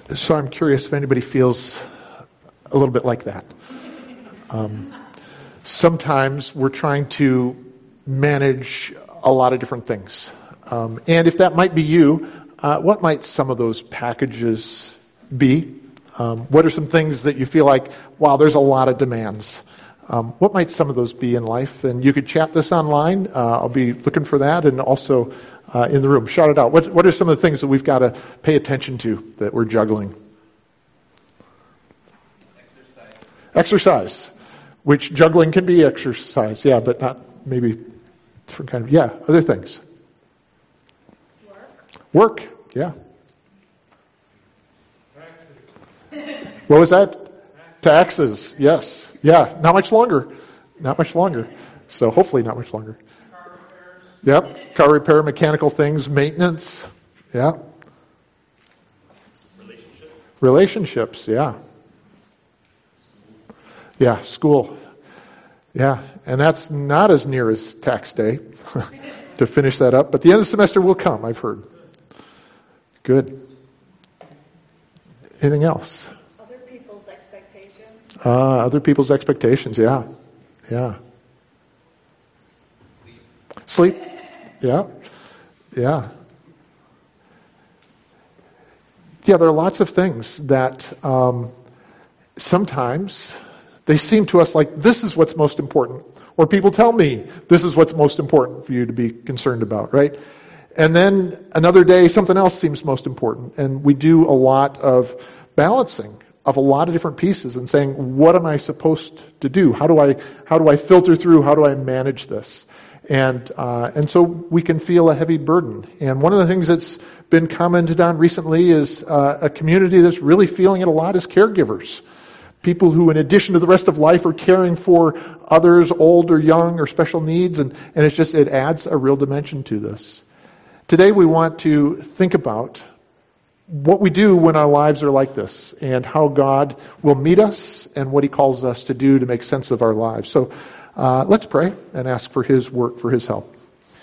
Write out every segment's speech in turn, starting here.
So I'm curious if anybody feels a little bit like that. Sometimes we're trying to manage a lot of different things. And if that might be you, what might some of those packages be? What are some things that you feel like, wow, there's a lot of demands? What might some of those be in life? And you could chat this online. I'll be looking for that, and also in the room. Shout it out. What are some of the things that we've got to pay attention to that we're juggling? Exercise. Which juggling can be exercise, yeah, but not maybe different kind of, yeah, other things. Work, yeah. What was that? Taxes, yes. Yeah, not much longer. Not much longer. So hopefully not much longer. Car repairs. Yep, car repair, mechanical things, maintenance, yeah. Relationships, yeah. Yeah, school. Yeah, and that's not as near as tax day to finish that up. But the end of the semester will come, I've heard. Good. Anything else? Other people's expectations. Other people's expectations, yeah. Yeah. Sleep. Yeah. Yeah. Yeah, there are lots of things that sometimes they seem to us like this is what's most important. Or people tell me this is what's most important for you to be concerned about, right? And then another day something else seems most important. And we do a lot of balancing of a lot of different pieces and saying, what am I supposed to do? How do I filter through? How do I manage this? And so we can feel a heavy burden. And one of the things that's been commented on recently is a community that's really feeling it a lot is caregivers. People who, in addition to the rest of life, are caring for others, old or young, or special needs, and it adds a real dimension to this. Today we want to think about what we do when our lives are like this, and how God will meet us, and what He calls us to do to make sense of our lives. So let's pray and ask for His work, for His help.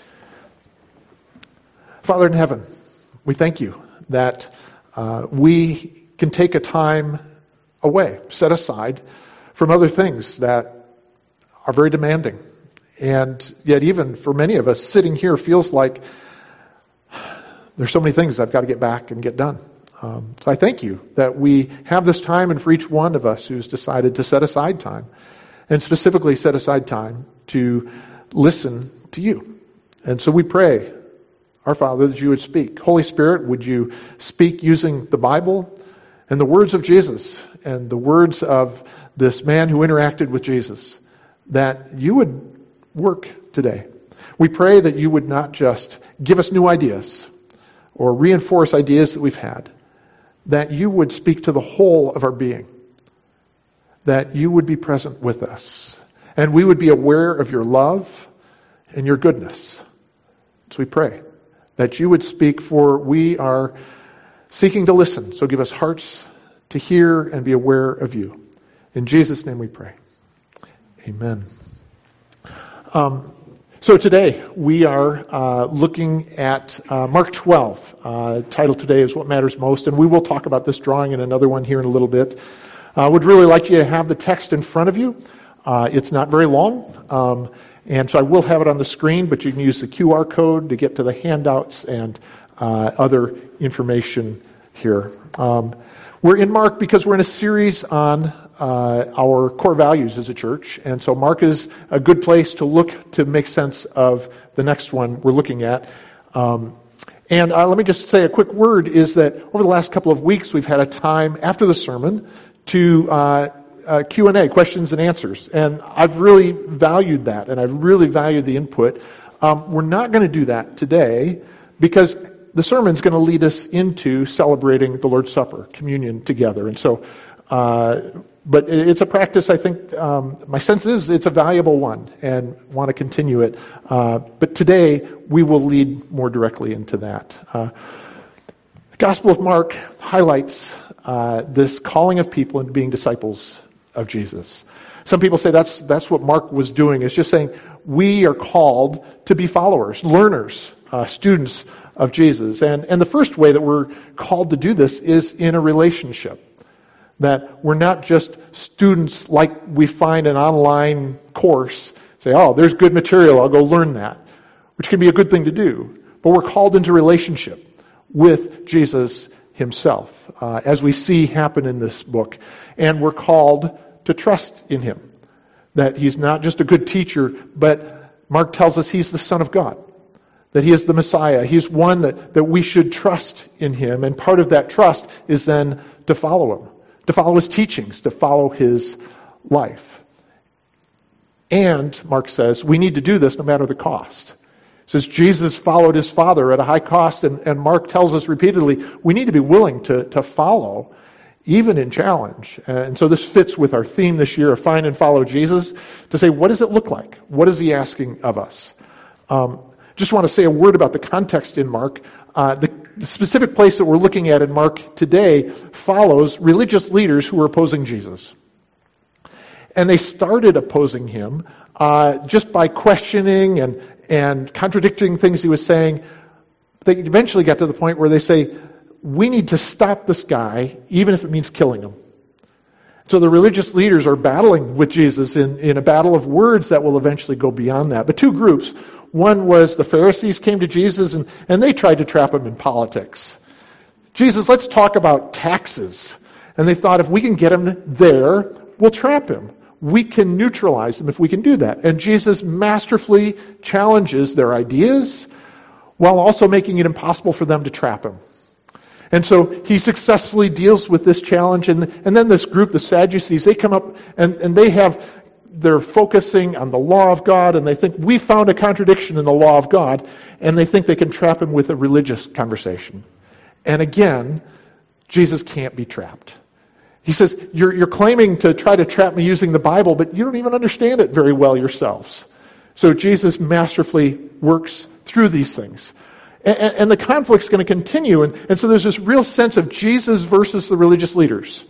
Father in heaven, we thank You that we can take a time away, set aside from other things that are very demanding. And yet even for many of us, sitting here feels like there's so many things I've got to get back and get done. So I thank You that we have this time, and for each one of us who's decided to set aside time, and specifically set aside time to listen to You. And so we pray, our Father, that You would speak. Holy Spirit, would You speak using the Bible and the words of Jesus and the words of this man who interacted with Jesus, that You would work today. We pray that You would not just give us new ideas or reinforce ideas that we've had, that You would speak to the whole of our being, that You would be present with us, and we would be aware of Your love and Your goodness. So we pray that You would speak, for we are seeking to listen. So give us hearts to hear and be aware of You. In Jesus' name we pray. Amen. So today we are looking at Mark 12. Title today is What Matters Most, and we will talk about this drawing and another one here in a little bit. Would really like you to have the text in front of you. It's not very long, and so I will have it on the screen, but you can use the QR code to get to the handouts and other information here. We're in Mark because we're in a series on our core values as a church, and so Mark is a good place to look to make sense of the next one we're looking at. And let me just say a quick word is that over the last couple of weeks we've had a time after the sermon to Q&A, questions and answers, and I've really valued that, and I've really valued the input. We're not going to do that today because the sermon's going to lead us into celebrating the Lord's Supper, communion together. And so, but it's a practice, I think, my sense is it's a valuable one and want to continue it. But today, we will lead more directly into that. The Gospel of Mark highlights this calling of people into being disciples of Jesus. Some people say that's what Mark was doing, is just saying we are called to be followers, learners, students of Jesus. And the first way that we're called to do this is in a relationship. That we're not just students like we find an online course, say, oh, there's good material, I'll go learn that, which can be a good thing to do. But we're called into relationship with Jesus himself, as we see happen in this book. And we're called to trust in him. That he's not just a good teacher, but Mark tells us he's the Son of God. That he is the Messiah. He's one that we should trust in him. And part of that trust is then to follow him. To follow his teachings. To follow his life. And, Mark says, we need to do this no matter the cost. He says Jesus followed his Father at a high cost. And Mark tells us repeatedly, we need to be willing to follow even in challenge. And so this fits with our theme this year of Find and Follow Jesus, to say, what does it look like? What is he asking of us? Just want to say a word about the context in Mark. The specific place that we're looking at in Mark today follows religious leaders who were opposing Jesus. And they started opposing him just by questioning and contradicting things he was saying. They eventually got to the point where they say, we need to stop this guy, even if it means killing him. So the religious leaders are battling with Jesus in a battle of words that will eventually go beyond that. But two groups. One was the Pharisees came to Jesus and they tried to trap him in politics. Jesus, let's talk about taxes. And they thought if we can get him there, we'll trap him. We can neutralize him if we can do that. And Jesus masterfully challenges their ideas while also making it impossible for them to trap him. And so he successfully deals with this challenge. And then this group, the Sadducees, they come up and they're focusing on the law of God, and they think we found a contradiction in the law of God, and they think they can trap him with a religious conversation. And again, Jesus can't be trapped. He says, you're claiming to try to trap me using the Bible, but you don't even understand it very well yourselves. So Jesus masterfully works through these things. And the conflict's going to continue. And so there's this real sense of Jesus versus the religious leaders.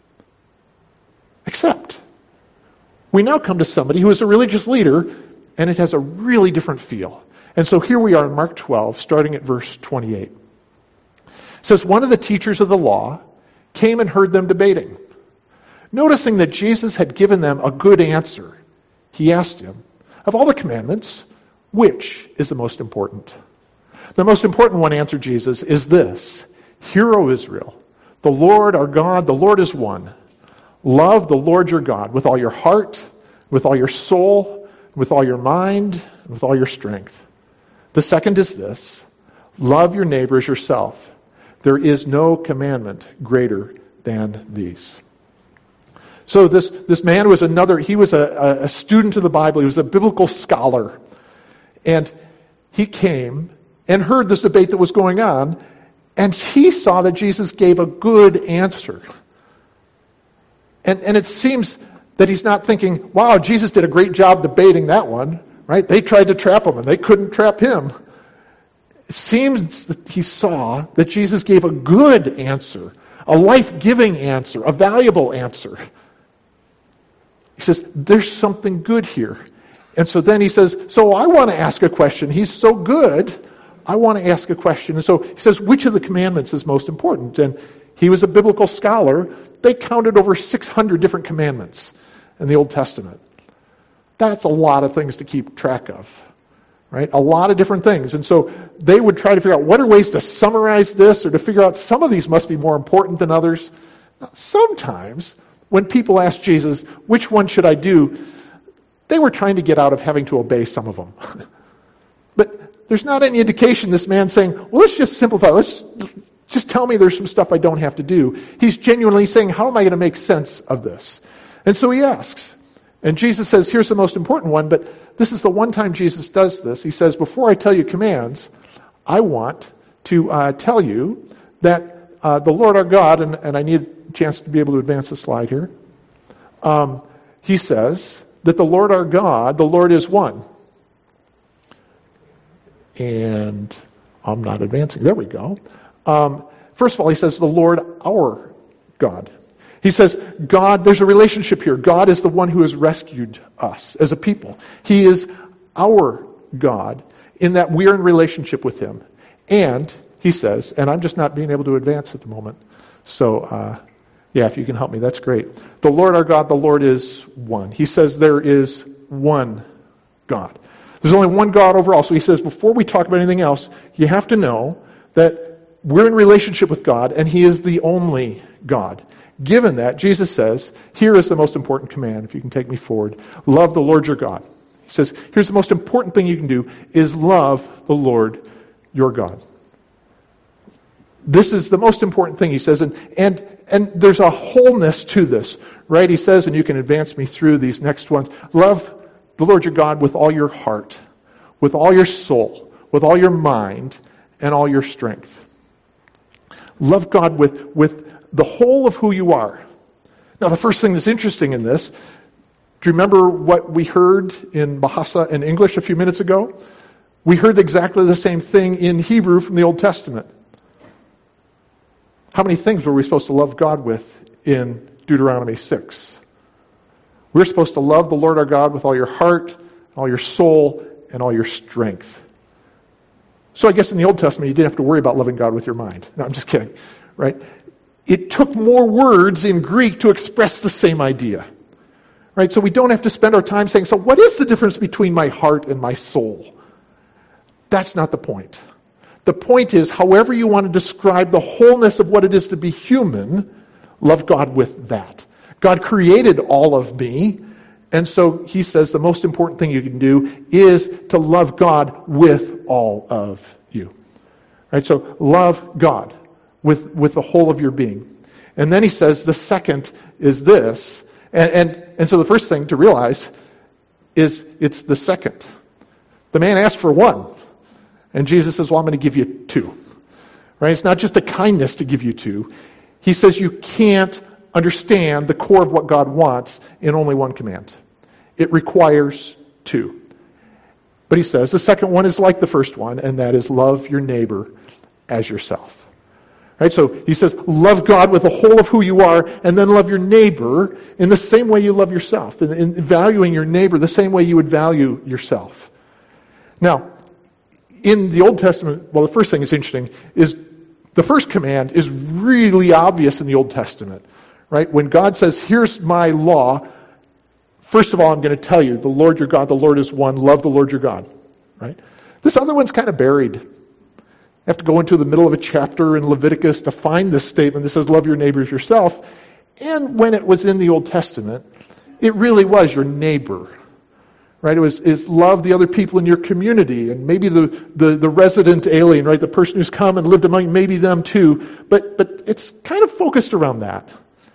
Except, we now come to somebody who is a religious leader, and it has a really different feel. And so here we are in Mark 12, starting at verse 28. It says, one of the teachers of the law came and heard them debating. Noticing that Jesus had given them a good answer, he asked him, of all the commandments, which is the most important? The most important one, answered Jesus, is this: Hear, O Israel, the Lord our God, the Lord is one. Love the Lord your God with all your heart, with all your soul, with all your mind, and with all your strength. The second is this: love your neighbor as yourself. There is no commandment greater than these. So this man was he was a student of the Bible. He was a biblical scholar. And he came and heard this debate that was going on, and he saw that Jesus gave a good answer. And it seems that he's not thinking, wow, Jesus did a great job debating that one, right? They tried to trap him and they couldn't trap him. It seems that he saw that Jesus gave a good answer, a life-giving answer, a valuable answer. He says, there's something good here. And so then he says, so I want to ask a question. He's so good, I want to ask a question. And so he says, which of the commandments is most important? And he was a biblical scholar. They counted over 600 different commandments in the Old Testament. That's a lot of things to keep track of, right? A lot of different things. And so they would try to figure out what are ways to summarize this or to figure out some of these must be more important than others. Now, sometimes when people ask Jesus, which one should I do? They were trying to get out of having to obey some of them. But there's not any indication this man saying, well, let's just simplify. Let's just tell me there's some stuff I don't have to do. He's genuinely saying, how am I going to make sense of this? And so he asks. And Jesus says, here's the most important one, but this is the one time Jesus does this. He says, before I tell you commands, I want to tell you that the Lord our God, and I need a chance to be able to advance the slide here. He says that the Lord our God, the Lord is one. And I'm not advancing. There we go. First of all, he says the Lord our God. He says, God, there's a relationship here. God is the one who has rescued us as a people. He is our God in that we are in relationship with him. And he says, and I'm just not being able to advance at the moment. So, if you can help me, that's great. The Lord our God, the Lord is one. He says there is one God. There's only one God overall. So he says, before we talk about anything else, you have to know that we're in relationship with God, and he is the only God. Given that, Jesus says, here is the most important command, if you can take me forward. Love the Lord your God. He says, here's the most important thing you can do, is love the Lord your God. This is the most important thing, he says, and there's a wholeness to this, right? He says, and you can advance me through these next ones, love the Lord your God with all your heart, with all your soul, with all your mind, and all your strength. Love God with the whole of who you are. Now, the first thing that's interesting in this, do you remember what we heard in Bahasa in English a few minutes ago? We heard exactly the same thing in Hebrew from the Old Testament. How many things were we supposed to love God with in Deuteronomy 6? We're supposed to love the Lord our God with all your heart, all your soul, and all your strength. So I guess in the Old Testament you didn't have to worry about loving God with your mind. No, I'm just kidding. Right? It took more words in Greek to express the same idea. Right? So we don't have to spend our time saying, so what is the difference between my heart and my soul? That's not the point. The point is, however you want to describe the wholeness of what it is to be human, love God with that. God created all of me, and so he says the most important thing you can do is to love God with all of you. Right? So love God with the whole of your being. And then he says the second is this, and so the first thing to realize is it's the second. The man asked for one. And Jesus says, well, I'm going to give you two. Right? It's not just a kindness to give you two. He says you can't understand the core of what God wants in only one command. It requires two. But he says the second one is like the first one, and that is love your neighbor as yourself. Right? So he says love God with the whole of who you are, and then love your neighbor in the same way you love yourself, in valuing your neighbor the same way you would value yourself. Now, in the Old Testament, well, the first thing that's interesting is the first command is really obvious in the Old Testament, right? When God says, here's my law, first of all, I'm going to tell you, the Lord your God, the Lord is one, love the Lord your God, right? This other one's kind of buried. You have to go into the middle of a chapter in Leviticus to find this statement that says, love your neighbors yourself. And when it was in the Old Testament, it really was your neighbor. Right? Is love the other people in your community, and maybe the resident alien, right? The person who's come and lived among, maybe them too. But it's kind of focused around that.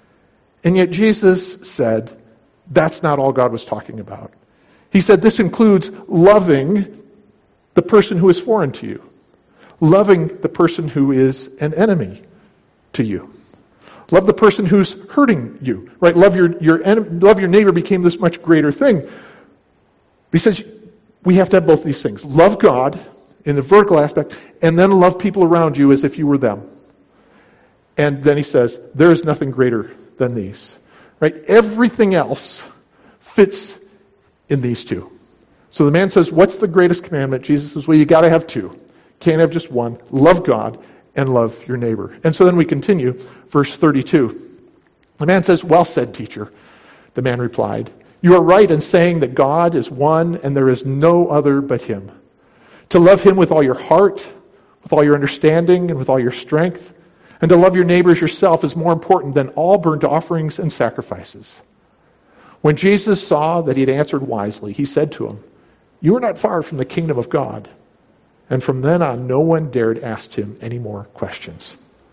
And yet Jesus said that's not all God was talking about. He said this includes loving the person who is foreign to you, loving the person who is an enemy to you. Love the person who's hurting you, right? Love your neighbor became this much greater thing. He says we have to have both these things. Love God in the vertical aspect, and then love people around you as if you were them. And then he says, there is nothing greater than these. Right? Everything else fits in these two. So the man says, what's the greatest commandment? Jesus says, well, you got to have two. Can't have just one. Love God and love your neighbor. And so then we continue, verse 32. The man says, well said, teacher. The man replied, you are right in saying that God is one and there is no other but him. To love him with all your heart, with all your understanding, and with all your strength, and to love your neighbors yourself is more important than all burnt offerings and sacrifices. When Jesus saw that he had answered wisely, he said to him, you are not far from the kingdom of God. And from then on, no one dared ask him any more questions.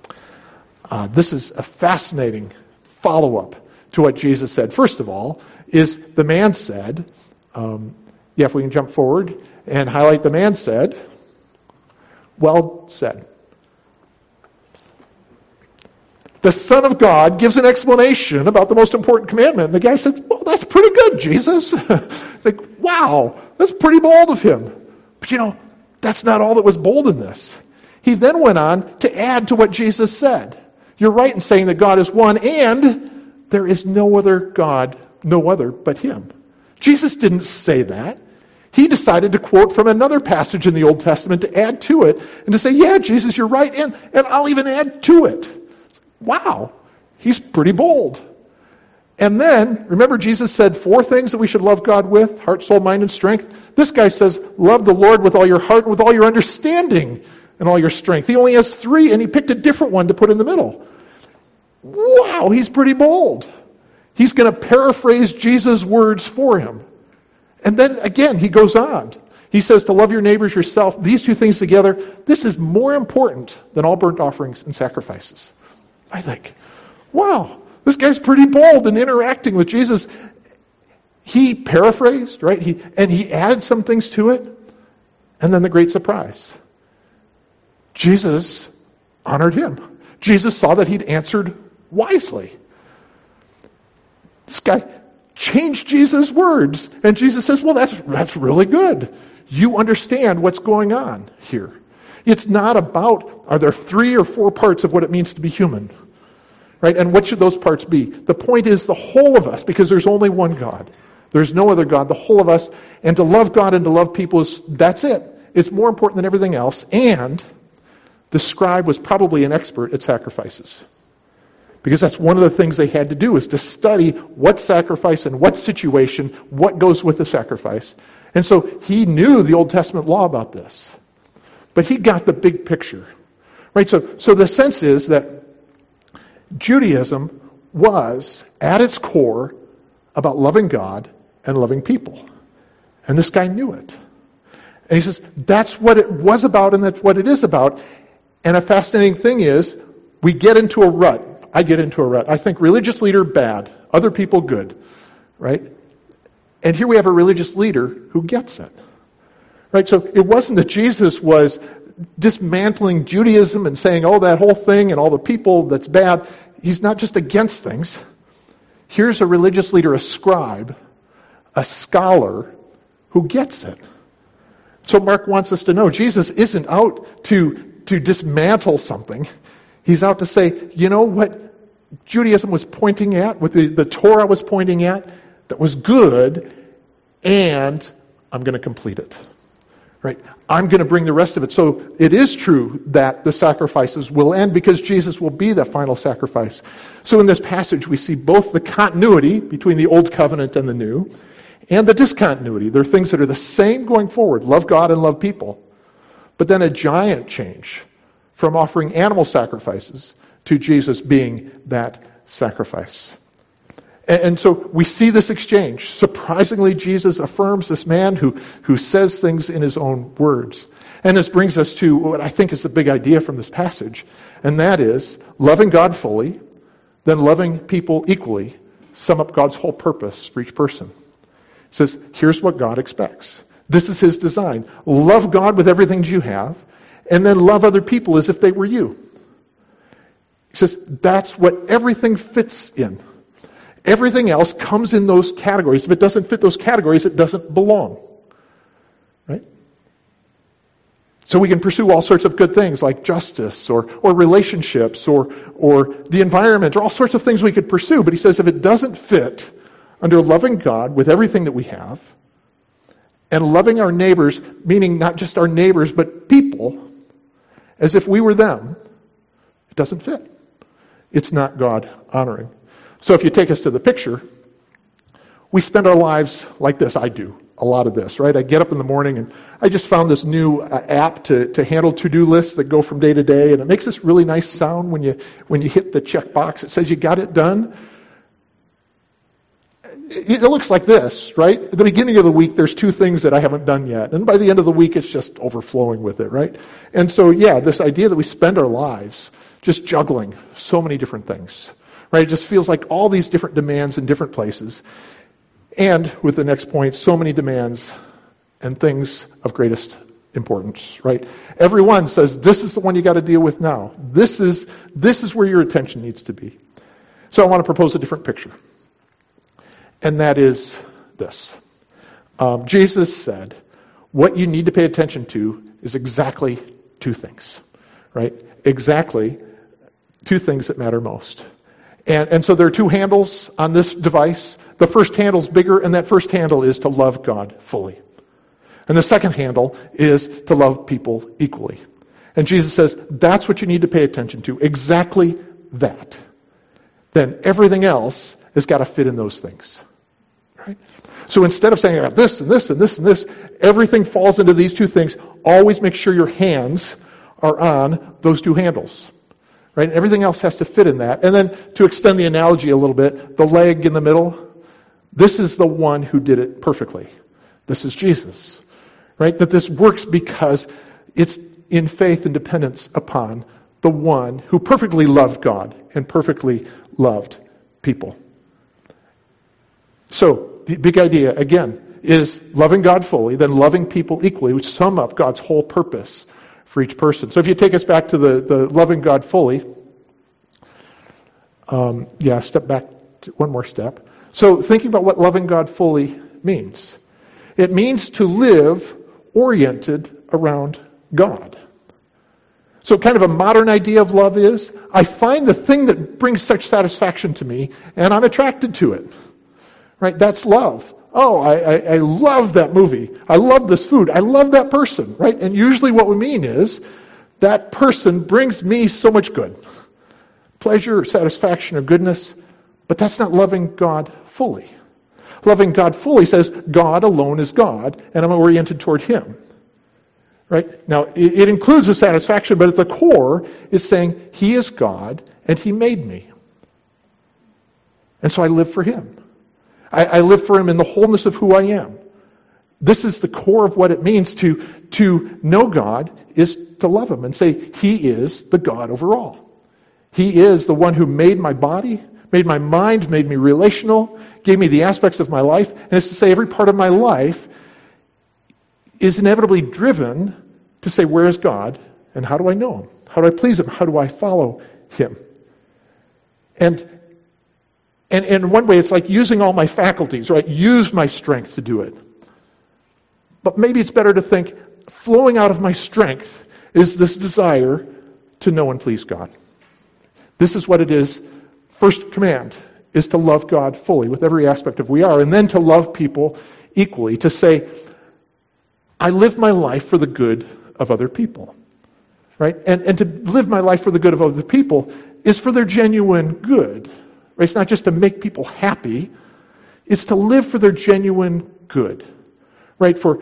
This is a fascinating follow-up to what Jesus said. First of all, is the man said, if we can jump forward and highlight the man said, well said. The Son of God gives an explanation about the most important commandment. And the guy says, well, that's pretty good, Jesus. Like, wow, that's pretty bold of him. But that's not all that was bold in this. He then went on to add to what Jesus said. You're right in saying that God is one, and there is no other God, no other but him. Jesus didn't say that. He decided to quote from another passage in the Old Testament to add to it and to say, yeah, Jesus, you're right, and I'll even add to it. Wow, he's pretty bold. And then, remember Jesus said 4 things that we should love God with, heart, soul, mind, and strength. This guy says, love the Lord with all your heart and with all your understanding and all your strength. He only has 3, and he picked a different one to put in the middle. Wow, he's pretty bold. He's going to paraphrase Jesus' words for him. And then again, he goes on. He says to love your neighbors yourself. These 2 things together, this is more important than all burnt offerings and sacrifices. I think, wow, this guy's pretty bold in interacting with Jesus. He paraphrased, right? He added some things to it. And then the great surprise. Jesus honored him. Jesus saw that he'd answered wisely. This guy changed Jesus' words. And Jesus says, well, that's really good. You understand what's going on here. It's not about, are there 3 or 4 parts of what it means to be human? Right? And what should those parts be? The point is the whole of us, because there's only one God. There's no other God, the whole of us. And to love God and to love people, that's it. It's more important than everything else. And the scribe was probably an expert at sacrifices. Because that's one of the things they had to do, is to study what sacrifice and what situation, what goes with the sacrifice. And so he knew the Old Testament law about this. But he got the big picture. Right? So the sense is that Judaism was, at its core, about loving God and loving people. And this guy knew it. And he says, that's what it was about and that's what it is about. And a fascinating thing is, we get into a rut. I get into a rut. I think religious leader, bad. Other people, good. Right? And here we have a religious leader who gets it. Right? So it wasn't that Jesus was dismantling Judaism and saying, oh, that whole thing and all the people, that's bad. He's not just against things. Here's a religious leader, a scribe, a scholar who gets it. So Mark wants us to know Jesus isn't out to dismantle something. He's out to say, you know what Judaism was pointing at, what the Torah was pointing at, that was good, and I'm going to complete it. Right? I'm going to bring the rest of it. So it is true that the sacrifices will end because Jesus will be the final sacrifice. So in this passage we see both the continuity between the Old Covenant and the New, and the discontinuity. There are things that are the same going forward. Love God and love people. But then a giant change from offering animal sacrifices to Jesus being that sacrifice. And so we see this exchange. Surprisingly, Jesus affirms this man who says things in his own words. And this brings us to what I think is the big idea from this passage, and that is loving God fully, then loving people equally, sum up God's whole purpose for each person. It says, here's what God expects. This is his design. Love God with everything you have, and then love other people as if they were you. He says, that's what everything fits in. Everything else comes in those categories. If it doesn't fit those categories, it doesn't belong. Right? So we can pursue all sorts of good things like justice or relationships or the environment or all sorts of things we could pursue. But he says if it doesn't fit under loving God with everything that we have and loving our neighbors, meaning not just our neighbors but people, as if we were them, it doesn't fit. It's not God honoring. So if you take us to the picture, we spend our lives like this. I do a lot of this, right? I get up in the morning and I just found this new app to handle to-do lists that go from day to day, and it makes this really nice sound when you hit the check box. It says you got it done. It looks like this, right? At the beginning of the week, there's 2 things that I haven't done yet, and by the end of the week, it's just overflowing with it, right? And so, yeah, this idea that we spend our lives just juggling so many different things. Right? It just feels like all these different demands in different places. And with the next point, so many demands and things of greatest importance, right? Everyone says, this is the one you got to deal with now. This is where your attention needs to be. So I want to propose a different picture. And that is this. Jesus said, what you need to pay attention to is exactly 2 things, right? Exactly 2 things that matter most. And so there are 2 handles on this device. The first handle is bigger, and that first handle is to love God fully. And the second handle is to love people equally. And Jesus says, that's what you need to pay attention to. Exactly that. Then everything else has got to fit in those things. Right? So instead of saying, I got this and this and this and this, everything falls into these two things. Always make sure your hands are on those two handles. Right? Everything else has to fit in that. And then to extend the analogy a little bit, the leg in the middle, this is the one who did it perfectly. This is Jesus. Right? That this works because it's in faith and dependence upon the one who perfectly loved God and perfectly loved people. So, the big idea, again, is loving God fully, then loving people equally, which sum up God's whole purpose for each person. So if you take us back to the loving God fully, step back one more step. So thinking about what loving God fully means. It means to live oriented around God. So kind of a modern idea of love is, I find the thing that brings such satisfaction to me, and I'm attracted to it. Right? That's love. Oh, I love that movie. I love this food. I love that person. Right? And usually what we mean is, that person brings me so much good. Pleasure, or satisfaction, or goodness. But that's not loving God fully. Loving God fully says, God alone is God, and I'm oriented toward Him. Right? Now, it includes the satisfaction, but at the core, it's saying, He is God, and He made me. And so I live for Him. I live for Him in the wholeness of who I am. This is the core of what it means to know God, is to love Him and say, He is the God over all. He is the one who made my body, made my mind, made me relational, gave me the aspects of my life, and it's to say every part of my life is inevitably driven to say, where is God, and how do I know Him? How do I please Him? How do I follow Him? And in one way, it's like using all my faculties, right? Use my strength to do it. But maybe it's better to think, flowing out of my strength is this desire to know and please God. This is what it is. First command is to love God fully with every aspect of who we are, and then to love people equally, to say, I live my life for the good of other people. Right? And to live my life for the good of other people is for their genuine good. Right? It's not just to make people happy. It's to live for their genuine good. Right? For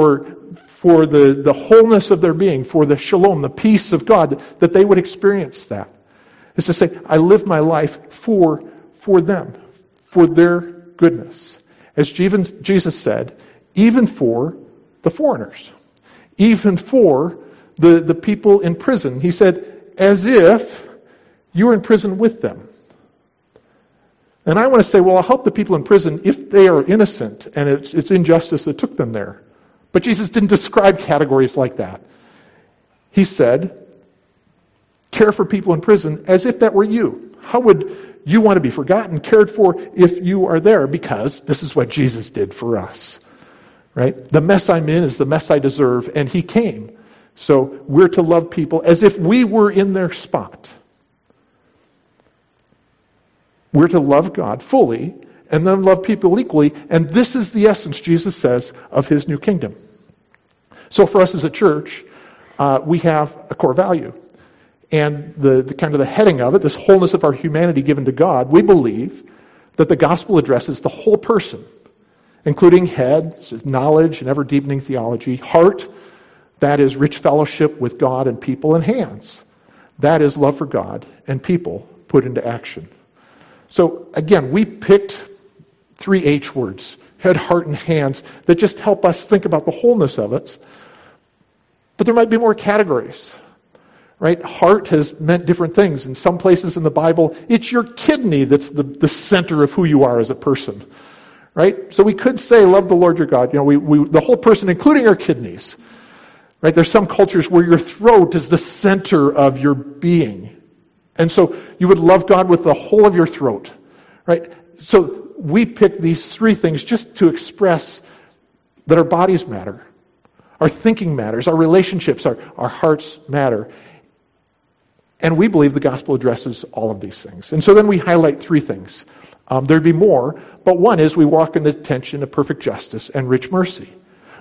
the wholeness of their being, for the shalom, the peace of God, that they would experience that. It's to say, I live my life for them, for their goodness. As Jesus said, even for the foreigners, even for the people in prison. He said, as if you were in prison with them. And I want to say, well, I'll help the people in prison if they are innocent and it's injustice that took them there. But Jesus didn't describe categories like that. He said, care for people in prison as if that were you. How would you want to be forgotten, cared for if you are there? Because this is what Jesus did for us. Right? The mess I'm in is the mess I deserve, and He came. So we're to love people as if we were in their spot. We're to love God fully and then love people equally, and this is the essence, Jesus says, of His new kingdom. So for us as a church, we have a core value. And the kind of the heading of it, this wholeness of our humanity given to God, we believe that the gospel addresses the whole person, including head, knowledge and ever-deepening theology, heart, that is rich fellowship with God and people, and hands, that is love for God and people put into action. So again, we picked 3 H words, head, heart, and hands, that just help us think about the wholeness of it. But there might be more categories. Right? Heart has meant different things. In some places in the Bible, it's your kidney that's the center of who you are as a person. Right? So we could say, love the Lord your God. You know, we the whole person, including our kidneys. Right? There's some cultures where your throat is the center of your being. And so you would love God with the whole of your throat. Right? So we picked these 3 things just to express that our bodies matter. Our thinking matters. Our relationships, our hearts matter. And we believe the gospel addresses all of these things. And so then we highlight 3 things. There'd be more, but one is we walk in the tension of perfect justice and rich mercy.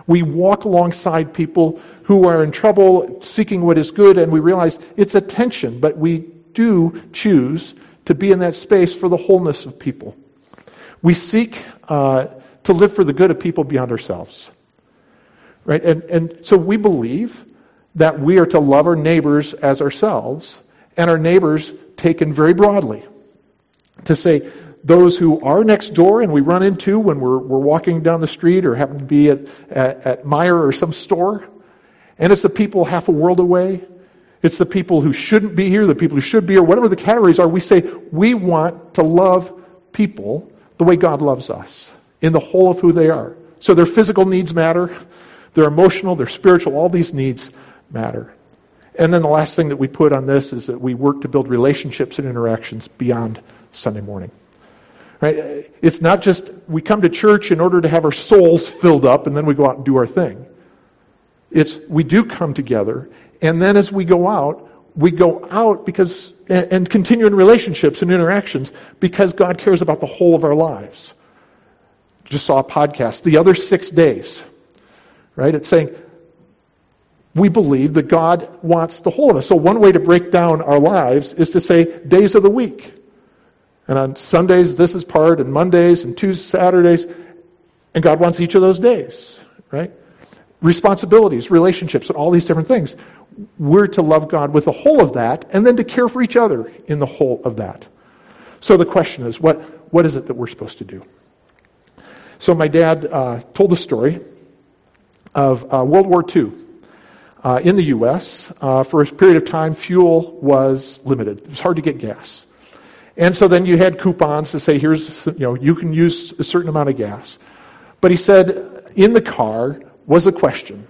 We walk alongside people who are in trouble, seeking what is good, and we realize it's a tension, but we do choose to be in that space for the wholeness of people. We seek to live for the good of people beyond ourselves. Right? And so we believe that we are to love our neighbors as ourselves, and our neighbors taken very broadly. To say, those who are next door and we run into when we're walking down the street or happen to be at Meijer or some store, and it's the people half a world away, it's the people who shouldn't be here, the people who should be here, whatever the categories are, we say we want to love people the way God loves us, in the whole of who they are. So their physical needs matter, their emotional, their spiritual, all these needs matter. And then the last thing that we put on this is that we work to build relationships and interactions beyond Sunday morning. Right? It's not just we come to church in order to have our souls filled up and then we go out and do our thing. It's we do come together, and then as we go out because and continue in relationships and interactions because God cares about the whole of our lives. Just saw a podcast, the other 6 days. Right? It's saying we believe that God wants the whole of us. So one way to break down our lives is to say days of the week. And on Sundays, this is part, and Mondays, and Tuesdays, Saturdays, and God wants each of those days, right? Responsibilities, relationships, and all these different things. We're to love God with the whole of that, and then to care for each other in the whole of that. So the question is, what is it that we're supposed to do? So my dad told the story of World War II. In the U.S., for a period of time, fuel was limited. It was hard to get gas. And so then you had coupons to say, here's, you can use a certain amount of gas. But he said, in the car was a question,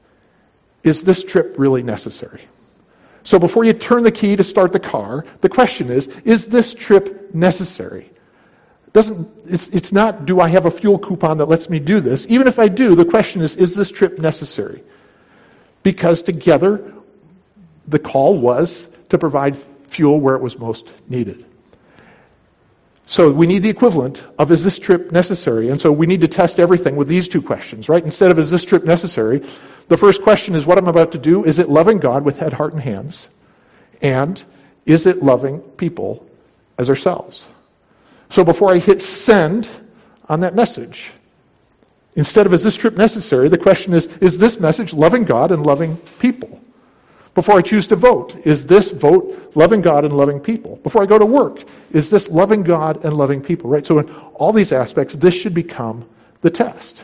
is this trip really necessary? So before you turn the key to start the car, the question is this trip necessary? It's not, do I have a fuel coupon that lets me do this? Even if I do, the question is this trip necessary? Because together, the call was to provide fuel where it was most needed. So we need the equivalent of, is this trip necessary? And so we need to test everything with these two questions, right? Instead of, is this trip necessary? The first question is, what I'm about to do, is it loving God with head, heart, and hands? And is it loving people as ourselves? So before I hit send on that message, instead of, is this trip necessary? The question is this message loving God and loving people? Before I choose to vote, is this vote loving God and loving people? Before I go to work, is this loving God and loving people? Right? So in all these aspects, this should become the test.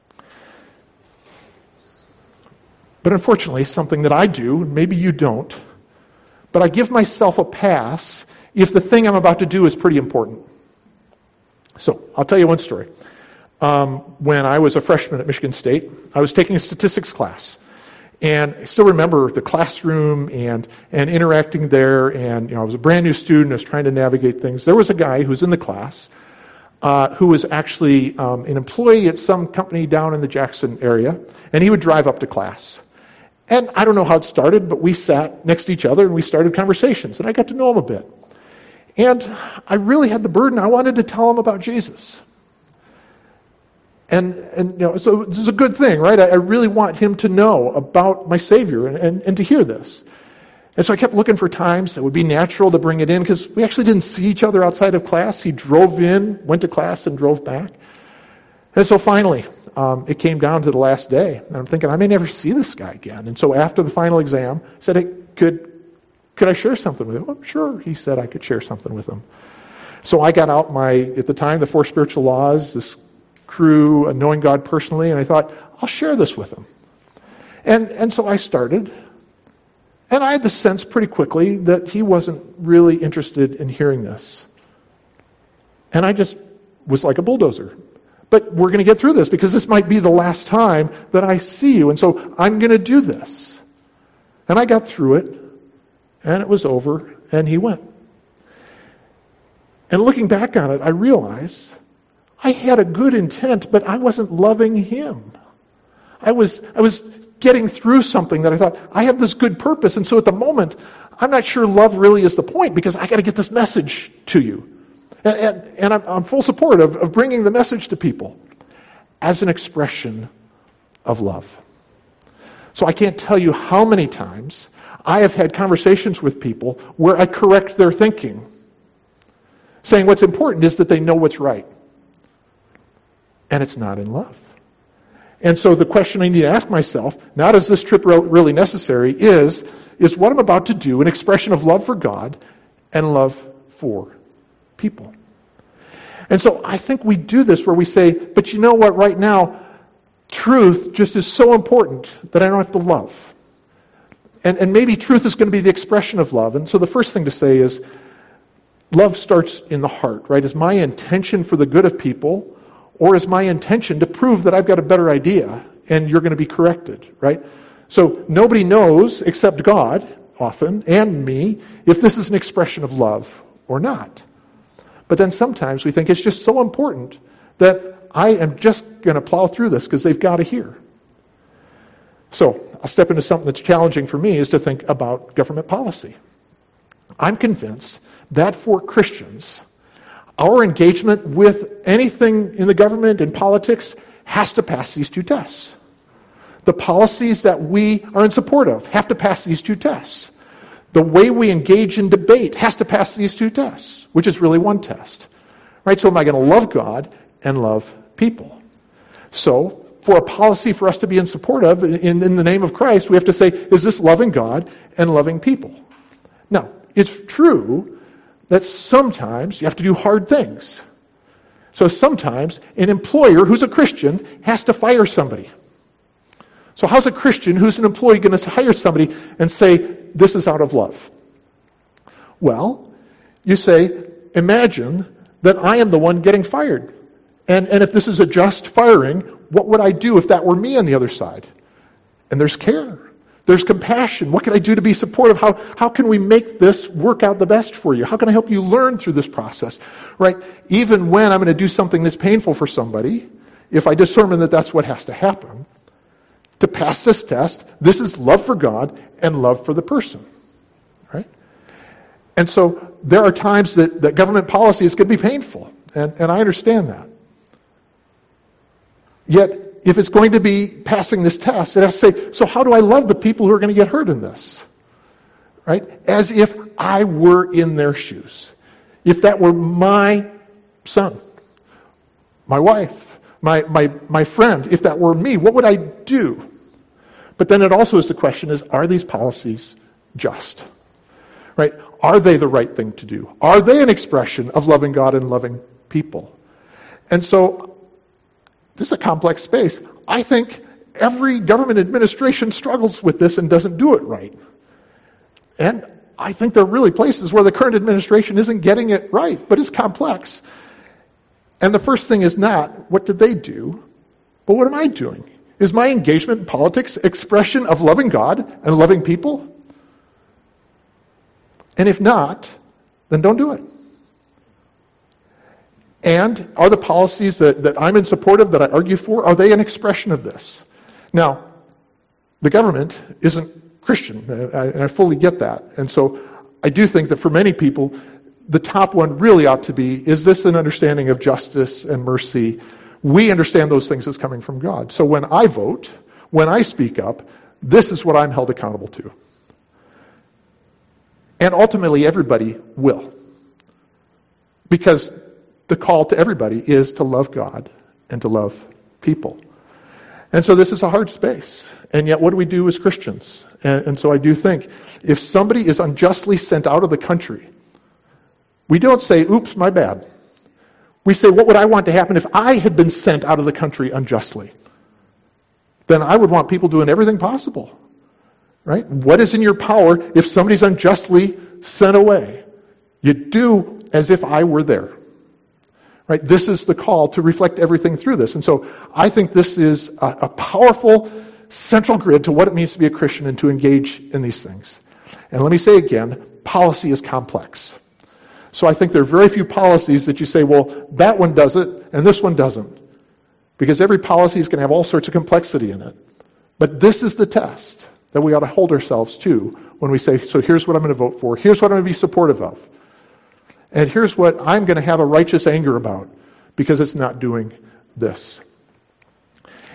But unfortunately, something that I do, maybe you don't, but I give myself a pass if the thing I'm about to do is pretty important. So I'll tell you one story. When I was a freshman at Michigan State, I was taking a statistics class. And I still remember the classroom and interacting there. And I was a brand new student. I was trying to navigate things. There was a guy who was in the class who was actually an employee at some company down in the Jackson area. And he would drive up to class. And I don't know how it started, but we sat next to each other and we started conversations. And I got to know him a bit. And I really had the burden. I wanted to tell him about Jesus. And so this is a good thing, right? I really want him to know about my Savior and to hear this. And so I kept looking for times that would be natural to bring it in, because we actually didn't see each other outside of class. He drove in, went to class, and drove back. And so finally, it came down to the last day. And I'm thinking, I may never see this guy again. And so after the final exam, I said, hey, could I share something with him? Oh, sure, he said I could share something with him. So I got out at the time, the 4 spiritual laws, this crew, knowing God personally, and I thought, I'll share this with him. And so I started, and I had the sense pretty quickly that he wasn't really interested in hearing this. And I just was like a bulldozer. But we're going to get through this, because this might be the last time that I see you, and so I'm going to do this. And I got through it, and it was over, and he went. And looking back on it, I realized I had a good intent, but I wasn't loving him. I was getting through something that I thought, I have this good purpose. And so at the moment, I'm not sure love really is the point, because I got to get this message to you. And I'm full support of bringing the message to people as an expression of love. So I can't tell you how many times I have had conversations with people where I correct their thinking, saying what's important is that they know what's right. And it's not in love. And so the question I need to ask myself, not is this trip really necessary, is what I'm about to do an expression of love for God and love for people? And so I think we do this where we say, but you know what, right now, truth just is so important that I don't have to love. And maybe truth is going to be the expression of love. And so the first thing to say is, love starts in the heart, right? Is my intention for the good of people, or is my intention to prove that I've got a better idea and you're going to be corrected, right? So nobody knows except God, often, and me, if this is an expression of love or not. But then sometimes we think it's just so important that I am just going to plow through this because they've got to hear. So I'll step into something that's challenging for me, is to think about government policy. I'm convinced that for Christians, our engagement with anything in the government and politics has to pass these two tests. The policies that we are in support of have to pass these two tests. The way we engage in debate has to pass these two tests, which is really one test. Right? So am I going to love God and love people? So for a policy for us to be in support of, in the name of Christ, we have to say, is this loving God and loving people? Now, it's true that sometimes you have to do hard things. So sometimes an employer who's a Christian has to fire somebody. So how's a Christian who's an employee going to hire somebody and say, this is out of love? Well, you say, imagine that I am the one getting fired. And if this is a just firing, what would I do if that were me on the other side? And there's care. There's compassion. What can I do to be supportive? How can we make this work out the best for you? How can I help you learn through this process? Right? Even when I'm going to do something that's painful for somebody, if I determine that that's what has to happen, to pass this test, this is love for God and love for the person. Right? And so there are times that government policy is going to be painful. And I understand that. Yet, if it's going to be passing this test, it has to say, so how do I love the people who are going to get hurt in this? Right? As if I were in their shoes. If that were my son, my wife, my friend, if that were me, what would I do? But then it also is the question is, are these policies just? Right? Are they the right thing to do? Are they an expression of loving God and loving people? And so, this is a complex space. I think every government administration struggles with this and doesn't do it right. And I think there are really places where the current administration isn't getting it right, but it's complex. And the first thing is not, what did they do? But what am I doing? Is my engagement in politics expression of loving God and loving people? And if not, then don't do it. And are the policies that I'm in support of, that I argue for, are they an expression of this? Now, the government isn't Christian, and I fully get that. And so I do think that for many people, the top one really ought to be, is this an understanding of justice and mercy? We understand those things as coming from God. So when I vote, when I speak up, this is what I'm held accountable to. And ultimately, everybody will. Because the call to everybody is to love God and to love people. And so this is a hard space. And yet what do we do as Christians? And so I do think, if somebody is unjustly sent out of the country, we don't say, oops, my bad. We say, what would I want to happen if I had been sent out of the country unjustly? Then I would want people doing everything possible. Right? What is in your power if somebody's unjustly sent away? You do as if I were there. Right? This is the call to reflect everything through this. And so I think this is a powerful central grid to what it means to be a Christian and to engage in these things. And let me say again, policy is complex. So I think there are very few policies that you say, well, that one does it and this one doesn't. Because every policy is going to have all sorts of complexity in it. But this is the test that we ought to hold ourselves to when we say, so here's what I'm going to vote for. Here's what I'm going to be supportive of. And here's what I'm going to have a righteous anger about because it's not doing this.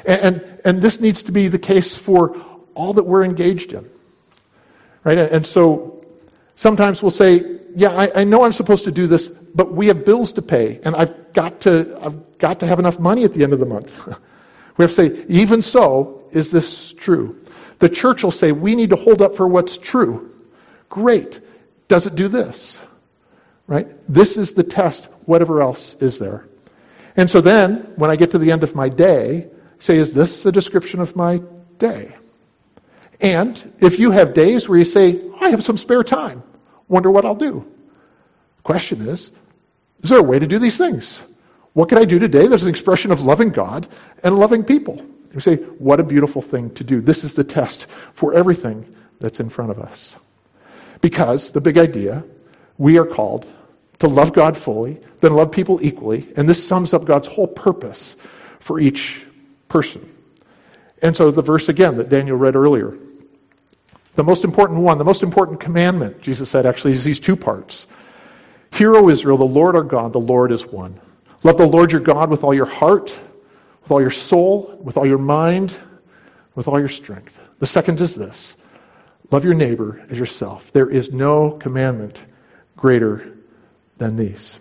And this needs to be the case for all that we're engaged in. Right? And so sometimes we'll say, yeah, I know I'm supposed to do this, but we have bills to pay, and I've got to have enough money at the end of the month. We have to say, even so, is this true? The church will say, we need to hold up for what's true. Great. Does it do this? Right? This is the test. Whatever else is there. And so then, when I get to the end of my day, say, is this a description of my day? And if you have days where you say, I have some spare time, wonder what I'll do. Question is there a way to do these things? What can I do today that's an expression of loving God and loving people? You say, what a beautiful thing to do. This is the test for everything that's in front of us. Because the big idea, we are called to love God fully, then love people equally, and this sums up God's whole purpose for each person. And so the verse again that Daniel read earlier, the most important commandment, Jesus said actually, is these two parts. Hear, O Israel, the Lord our God, the Lord is one. Love the Lord your God with all your heart, with all your soul, with all your mind, with all your strength. The second is this. Love your neighbor as yourself. There is no commandment greater than these.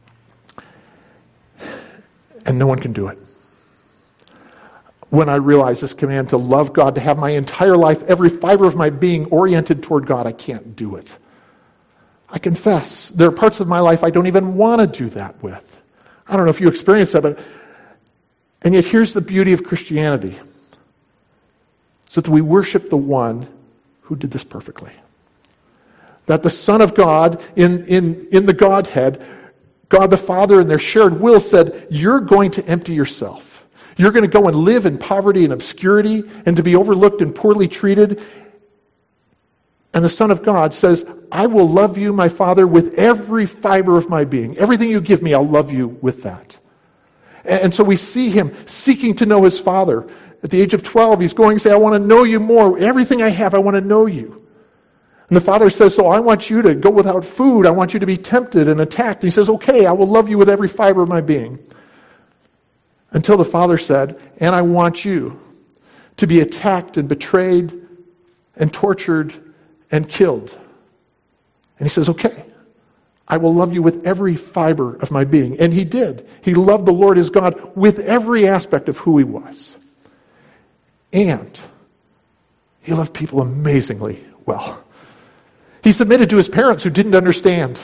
And no one can do it. When I realize this command to love God, to have my entire life, every fiber of my being oriented toward God, I can't do it. I confess, there are parts of my life I don't even want to do that with. I don't know if you experience that, and yet here's the beauty of Christianity. So that we worship the one who did this perfectly. That the Son of God in the Godhead, God the Father in their shared will said, you're going to empty yourself. You're going to go and live in poverty and obscurity and to be overlooked and poorly treated. And the Son of God says, I will love you, my Father, with every fiber of my being. Everything you give me, I'll love you with that. And so we see him seeking to know his Father. At the age of 12, he's going to say, I want to know you more. Everything I have, I want to know you. And the Father says, so I want you to go without food. I want you to be tempted and attacked. And he says, okay, I will love you with every fiber of my being. Until the Father said, and I want you to be attacked and betrayed and tortured and killed. And he says, okay, I will love you with every fiber of my being. And he did. He loved the Lord his God with every aspect of who he was. And he loved people amazingly well. He submitted to his parents who didn't understand.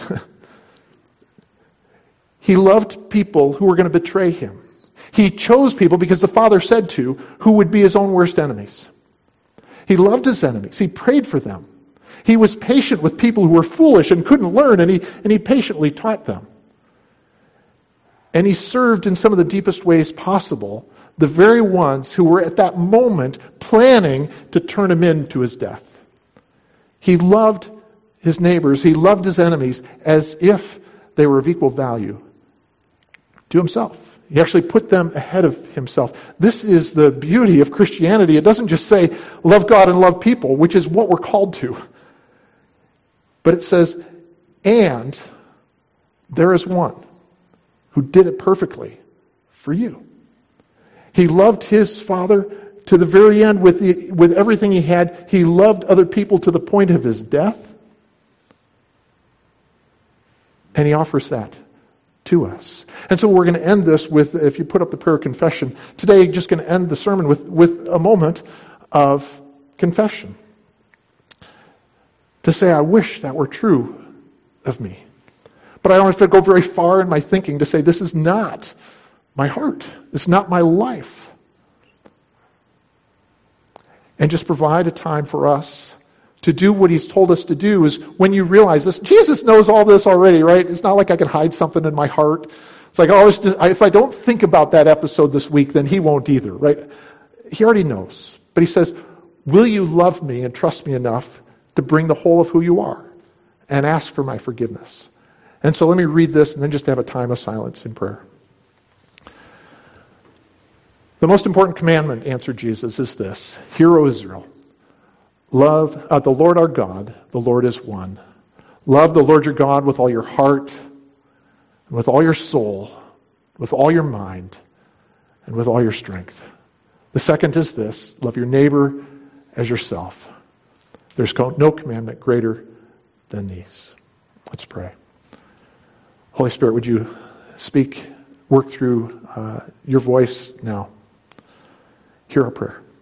He loved people who were going to betray him. He chose people because the Father said to, who would be his own worst enemies. He loved his enemies. He prayed for them. He was patient with people who were foolish and couldn't learn, and he patiently taught them. And he served in some of the deepest ways possible the very ones who were at that moment planning to turn him into his death. He loved his neighbors. He loved his enemies as if they were of equal value to himself. He actually put them ahead of himself. This is the beauty of Christianity. It doesn't just say, love God and love people, which is what we're called to. But it says, and there is one who did it perfectly for you. He loved his Father to the very end with everything he had. He loved other people to the point of his death. And he offers that to us. And so we're going to end this with, if you put up the prayer of confession, today just going to end the sermon with a moment of confession. To say, I wish that were true of me. But I don't have to go very far in my thinking to say, this is not my heart. It's not my life. And just provide a time for us to do what he's told us to do is when you realize this. Jesus knows all this already, right? It's not like I can hide something in my heart. It's like, oh, if I don't think about that episode this week, then he won't either, right? He already knows. But he says, will you love me and trust me enough to bring the whole of who you are and ask for my forgiveness? And so let me read this and then just have a time of silence in prayer. The most important commandment, answered Jesus, is this. Hear, O Israel. Love the Lord our God, the Lord is one. Love the Lord your God with all your heart, with all your soul, with all your mind, and with all your strength. The second is this: love your neighbor as yourself. There's no commandment greater than these. Let's pray. Holy Spirit, would you speak, work through your voice now? Hear our prayer.